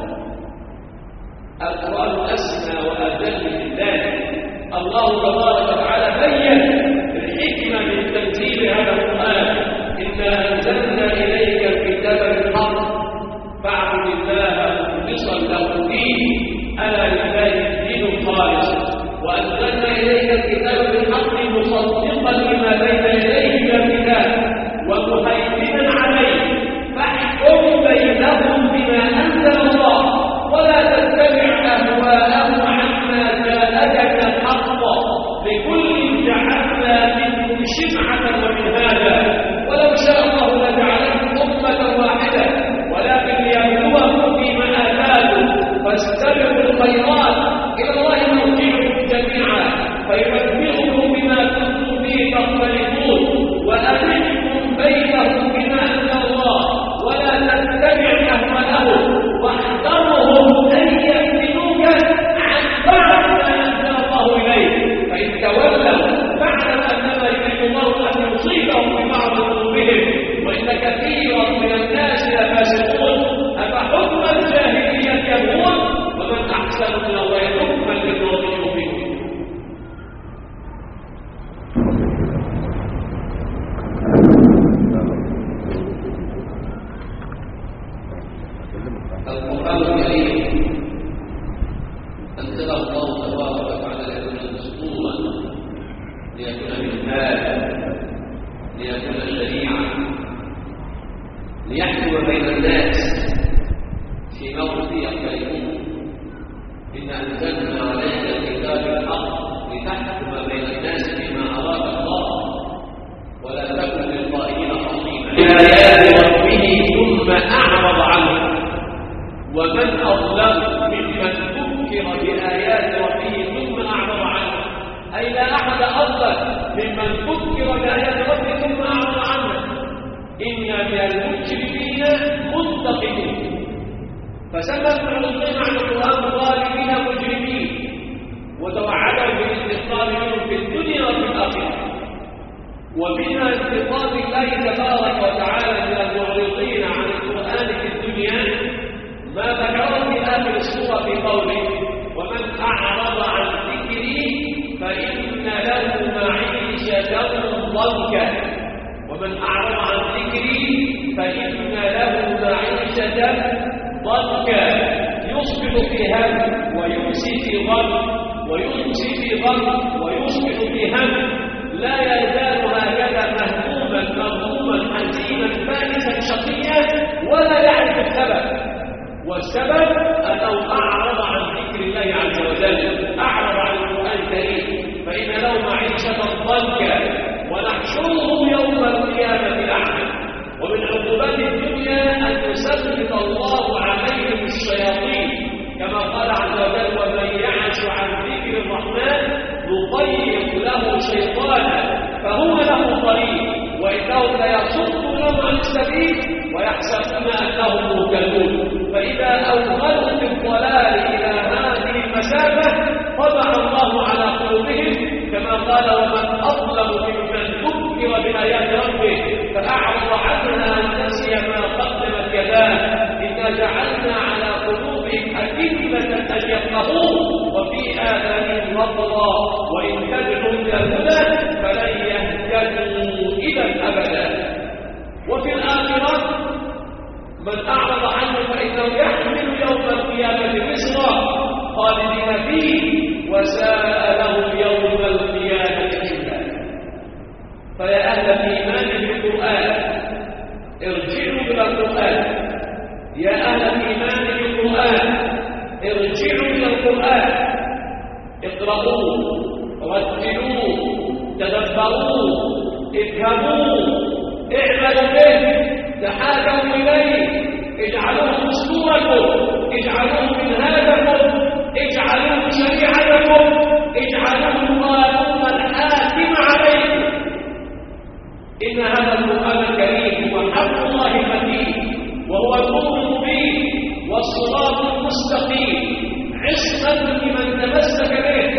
القرآن أسمى وأجل من ذلك. الله تبارك وتعالى بين الحكمة من تنزيل هذا القرآن. إنا أنزلنا إليك الكتاب بالحق فاعبد الله مخلصا له الدين ألا لله الدين الخالص. وأنزلنا إليك الكتاب بالحق مصدقا لما بين يديه من الكتاب ومهيمنا عليه فاحكم بينهم بما أنزل الله ولا تتبع أهواءهم عما جاءك من الحق لكل جعلنا منكم شرعة ومنهاجا ولو شاء الله لجعلكم أمة واحدة ولكن ليبلوكم فيما آتاكم فاستبقوا الخيرات إلى الله مرجعكم جميعا فينبئكم بما كنتم به تختلفون وأمنكم بينهم بما أنزل الله ولا تتبع أهواءهم واحذرهم أن يفتنوك عن بعض ما أنزل الله إليك فإن تولوا فاعلم أنما يريد الله أن يصيبهم ببعض ذنوبهم وإن كثيرا من الناس لفاسقون أفحكم الجاهلية يبغون ومن أحسن من الله حكما لقوم يؤمنون. القرآن الكريم أنزله الله تبارك وتعالى ليكون دستورا ليكون مثالا ليكون شريعة ليحكم بين الناس في موت يختلفون. إن أنزلنا عليك الكتاب الحق لتحكم بين الناس بما أراد الله ولا تكن للطائعين خصيما بآيات ربه ثم أعرض عنه. ومن أظلم ممن ذكر بآيات ربه ثم أعرض عنه أي لا أحد أظلم ممن ذكر بآيات ربه ثم أعرض عنه. إن من المجرمين منتقمون. فسمى المعرضين عن القرآن ظالمين مجرمين وتوعدوا بالانتقام منهم في الدنيا وفي الآخرة. ومن انتقام الله تبارك وتعالى من المعرضين عن القرآن في الدنيا ما ذكره في آخر السورة في قوله ومن أعرض عن ذكري فإن له معيشة ضنكا. ومن أعرض عن ذكري فإن له معيشة ضنكا يصبح في هم ويمسي في غم ويمسي في غم ويصبح في هم لا يزال هكذا مهموما مغموما حزينا بائسا شقيا ولا يعرف السبب. والسبب أنه أعرض عن ذكر الله عز وجل أعرض عن القرآن الكريم فإن له معيشة ضنكا ونحشره يوم القيامة أعمى. ومن عقوبات الدنيا أن يسلط الله عليهم الشياطين كما قال عز وجل ومن يعش عن ذكر الرحمن نضيق له قال ومن أظلم ممن ذكر بآيات ربه فأعرض عنها ونسي ما قدمت يداه إنا جعلنا على قلوبهم أكنة أن يفقهوه وفي آذانهم وقرا وإن تدعوا إلى الهدى فلن يهتدوا إذا أبدا. وفي الآخرة من أعرض عنه فإنه يحمل يوم القيامة وزرا خالدين فيه وساء لهم يوم القيامة حملا. فيا أهل الإيمان بالقرآن ارجعوا إلى القرآن، يا أهل الإيمان بالقرآن ارجعوا إلى القرآن، اقرأوه رتلوه تدبروه افهموه اعملوا به تحاكموا إليه اجعلوه دستوركم اجعلوه منهاجكم اجعلوه شريعتكم اجعلوه قانون الحاكم عليكم. إن هذا القرآن الكريم هو حق الله المتين وهو النور المبين والصراط المستقيم عصمة لمن تمسك به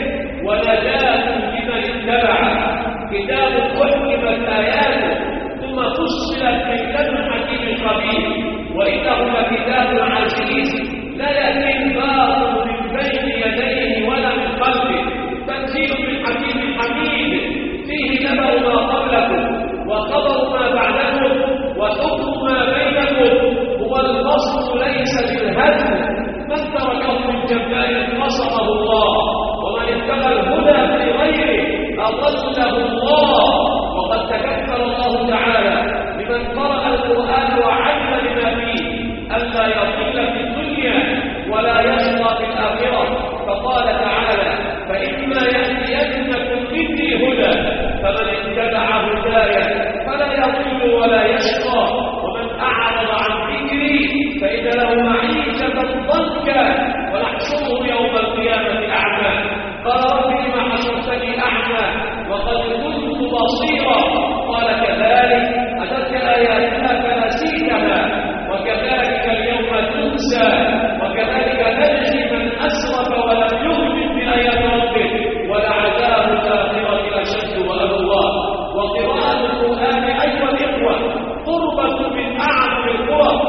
ونجاة لمن اتبعه. كتاب حكمت آياته ثم فصلت من لدن حكيم خبير وإنه لكتاب عزيز لا يأتيه الباطل من بين يديه ولا من خلفه تنزيل من حكيم حميد فيه نبأ ما قبلكم وخبر ما بعدكم وحكم ما بينكم هو الفصل ليس بالهدم من تركه من جبال نصره الله ومن اتبع الهدى في غيره أضله الله. وقد تكفل الله تعالى لمن قرأ القرآن وعمل بما فيه ألا يضل في الدنيا ولا يشقى في الآخرة. فقال تعالى فإما يأتينكم مني هدى فمن اتبع هدايا فلا يضل ولا يشقى ومن أعرض عن ذكري فإن له معيشة ضنكا ونحشره يوم القيامة أعمى. قال رب لم حشرتني أعمى وقد كنت بصيرا قال كذلك أتتك آياتنا فنسيتها وكذلك اليوم تنسى وكذلك نجزي من أسرف ولم يؤمن بآيات ربه ولعذاب الآخرة أشد وأبوى. وقراءة القرآن أيها الإخوة قربة من أعظم القرب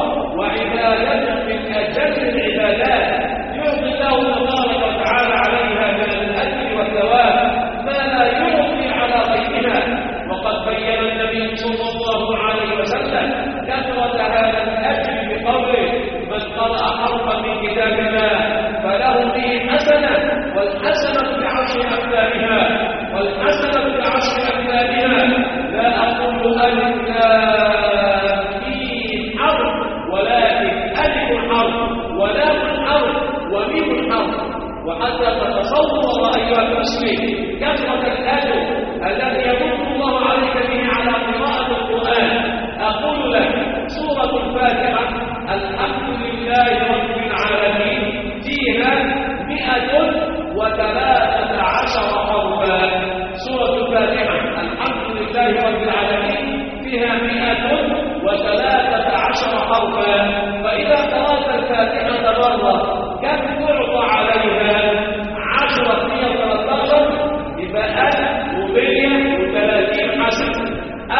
وعبادة من أجل العبادات يعطي الله تبارك وتعالى عليها من الأجر والثواب ما لا يعطي على غيرها. وقد بين النبي صلى الله عليه وسلم كثرة هذا الأجر بقوله من قرأ حرفا من كتاب الله فله به حسنة والحسنة بعشر أمثالها والحسنة بعشر أمثالها. لا أقول ألف لام ميم حرف ولكن ألف حرف ولام حرف وميم حرف. وحتى تتصور أيها المسلم كثرة الأجر الذي يمن الله عليك به على قراءة القرآن أقول لك سورة الفاتحة الحمد لله رب العالمين فيها 113 حرفا. سورة الفاتحة الحمد لله رب العالمين فيها 113 حرفا. فإذا قرأت الفاتحة مرة كم تعطى عليها 10 13 يبقى 1130 حسنة.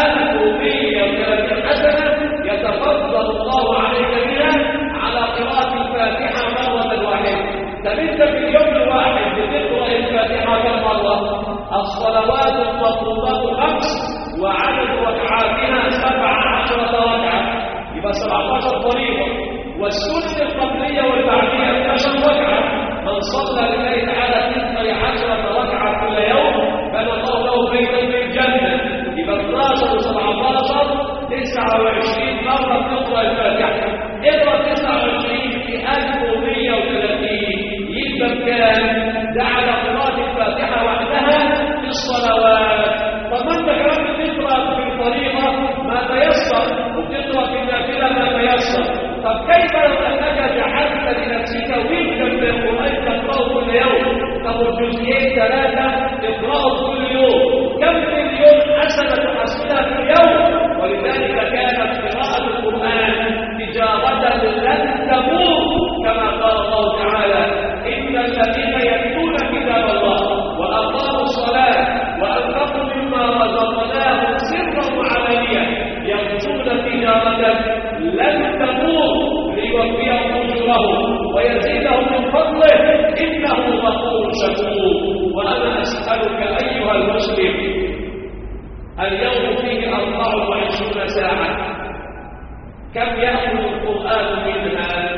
1130 حسنة يتفضل الله عليك بها على قراءة الفاتحة مرة واحدة. طب انت في اليوم الواحد بتقرأ الفاتحة كم مرة؟ الصلوات المفروضات 5 وعدد ركعاتها 17 ركعة يبقى 17 فريضة. والسنة القبلية والبعدية 12 ركعة. من صلى لله تعالى 12 ركعة كل يوم بنى الله له بيتا في الجنة. يبقى 12 و17 29 مرة تقرأ الفاتحة. اقرأ 29 في 1130 يبقى بكام؟ ده على قراءة الفاتحة وحدها في الصلوات. طب ما انت كمان بتقرأ في الطريقة ما تيسر وبتقرأ في النافلة ما تيسر. طب كيف لو أنك جعلت لنفسك وردا من القرآن تقرأه كل يوم؟ طب الجزئين 3 تقرأه كل يوم كم في اليوم حسنة تحصلها في اليوم؟ ولذلك كانت قراءة القرآن تجارة لن تموت كما قال الله تعالى إن الذين يتلون كتاب الله وأقاموا الصلاة عمره ويزيده من فضله إنه غفور شكور. وأنا أسألك أيها المسلم، اليوم فيه 24 ساعة، كم يأخذ القرآن منها؟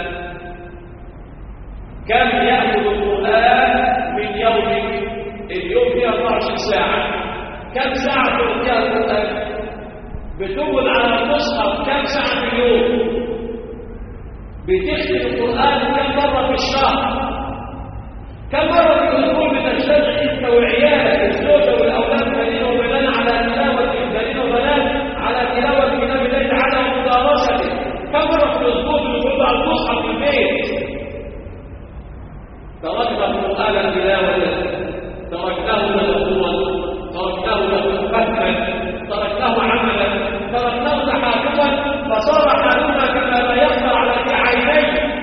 كم يأخذ القرآن من يومك؟ اليوم فيه 24 ساعة، كم ساعة تلقيها القرآن؟ بتقول على المصحف كم ساعة في اليوم؟ بتختم القرآن كم مرة في الشهر؟ كم مرة في الأسبوع بتشتغل أنت وعيالك الزوجة والأولاد بنين وبنان على تلاوة بنين وبنات على تلاوة كتاب الله تعالى ومدارسته؟ كم مرة في الأسبوع بتقول على المصحف في البيت؟ تركنا القرآن تلاوة، تركناه تدبرا، تركناه فهما، تركناه عملا، تركناه تحاكما، فصار حالنا كما لا يخفى على عينيه.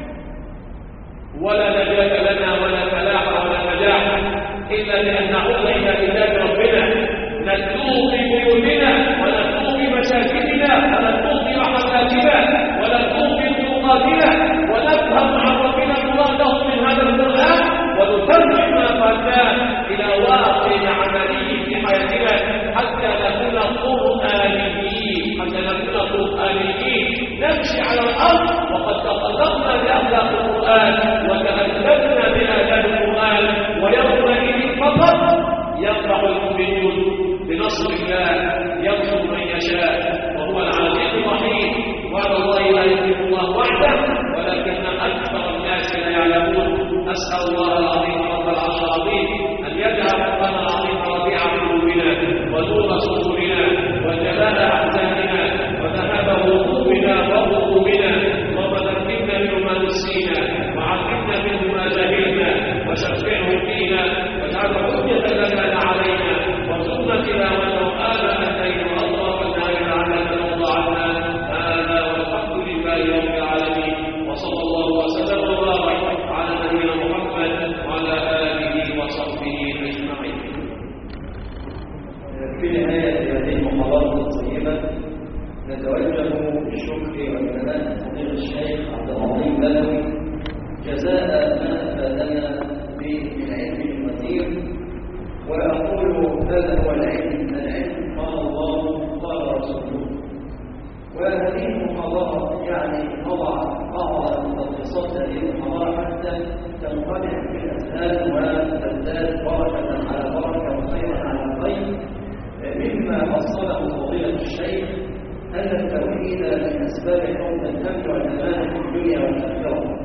ولا نجاة لنا ولا فلاح ولا نجاح إلا بأن نعود إلى كتاب ربنا، نتلوه في بيوتنا ونتلوه في مساجدنا ونتلوه في محلاتنا ونتلوه في طرقاتنا ونفهم عن ربنا مراده من هذا القرآن ونترجم ما فهمناه إلى واقع عملي في حياتنا حتى نكون قرآنيين، نمشي على الأرض وقد تخلقنا بأخلاق القرآن وتأدبنا بآداب القرآن. ويومئذ فقط يفرح المؤمنون بنصر الله ينصر من يشاء وهو العزيز الرحيم. وعلى الله لا يخلف الله وحده ولكن أكثر الناس لا يعلمون. أسأل الله العظيم رب العرش العظيم أن يجعل القرآن العظيم ربيع قلوبنا ونور صدورنا وجلاء أحزاننا وذهاب همومنا وغمومنا وذكرنا منه ما نسينا وعلمنا منه ما جهلنا وشفعه فينا واجعله حجة لنا لا علينا وارزقنا تلاوته آناء الليل وأطراف النهار لعلك ترضى عنا. هذا والحمد لله رب العالمين، وصلى الله وسلم وبارك على نبينا محمد وعلى آله وصحبه أجمعين. في نهاية هذه المحاضرة الطيبة نتوجه بالشكر والثناء لفضيلة الشيخ عبد العظيم بدوي جزاء ما أفادنا به من علم الكثير. وأقول هذا هو العلم قال الله قال رسوله. وهذه المحاضرة يعني نضع بعض تلخيصات هذه المحاضرة حتى تنقطع في الأذهان وتزداد بركة على بركة وخيرا على خير. مما وصله فضيلة الشيخ أن التوحيد من أسباب حب الأمن والأمان في الدنيا والآخرة،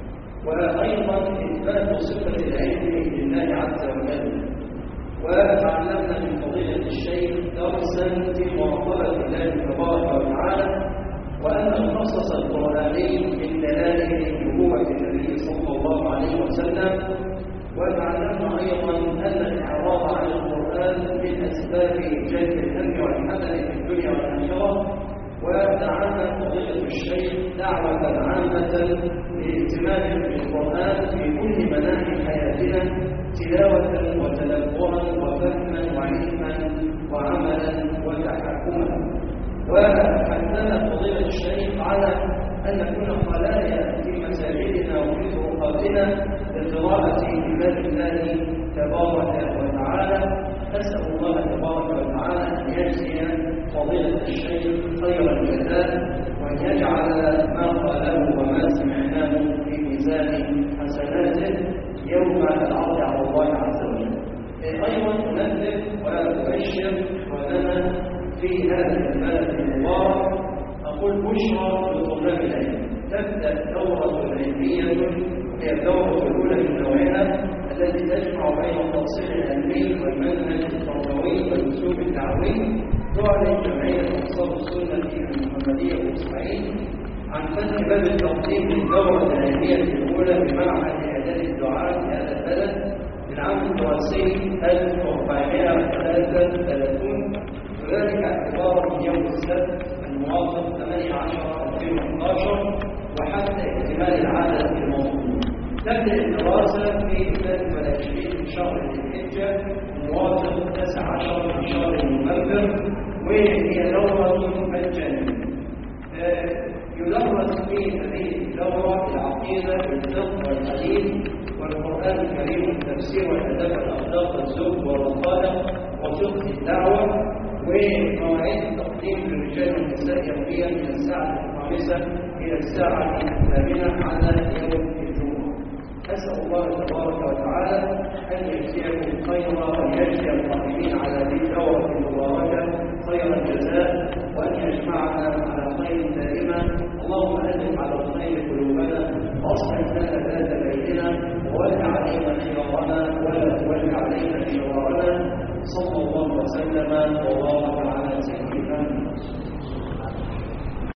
وأيضا إثبات صفة العلم لله عز وجل. وتعلمنا من فضيلة الشيخ درسا في مراقبة الله تبارك وتعالى، وأن القصص القرآني من دلائل نبوة النبي صلى الله عليه وسلم. وتعلمنا أيضا أن الإعراض عن القرآن من أسباب جلب الهم والحزن في الدنيا والآخرة. ودعانا فضيلة الشيخ دعوة عامة للاهتمام بالقرآن في كل مناحي حياتنا تلاوة وتدبرا وفهما وعلما وعملا وتحكما. وحثنا فضيلة الشيخ على أن نكون خلايا في مساجدنا وفي طرقاتنا لقراءة كتاب الله تبارك وتعالى. أسأل الله تبارك وتعالى أن يجزي فضيلة الشيخ خير الجزاء وأن يجعل ما قاله وما سمعناه في ميزان حسناته يوم العرض على الله عز وجل. أيضا أنبه وأبشر ولنا في هذا البلد المبارك أقول بشرى لطلاب العلم. تبدأ دورة علمية هي الدورة الأولى من نوعها التي تجمع بين التفصيل العلمي والمنهج التربوي والأسلوب الدعوي. تعلن جمعية أنصار السنة المحمدية وإسماعيل عن فتح باب التقديم للدورة العلمية الأولى بمعهد إعداد الدعاة في هذا البلد للعام الدراسي 1433 وذلك اعتبارا من يوم السبت الموافق 18/2011 وحتى اكتمال العدد المطلوب. تبدأ الدراسة في 23 شهر ذي الحجة الموافق 19 من شهر نوفمبر، وهي دورة مجانية. يدرس في هذه الدورة العقيدة الدعوة. ومواعيد التقديم للرجال والنساء يوميا من الساعة 5 إلى الساعة 8 على يوم الجمعة. أسأل الله تبارك وتعالى أن يجزيكم خيرا وأن يجزي القائمين على هذه الدورة المباركة خير الجزاء، وأن يجمعنا على خير دائما. اللهم ألف على الخير قلوبنا واصلح لنا ذات بيننا وول علينا خيارنا ولا تول علينا شرارنا. صلى الله وسلم وبارك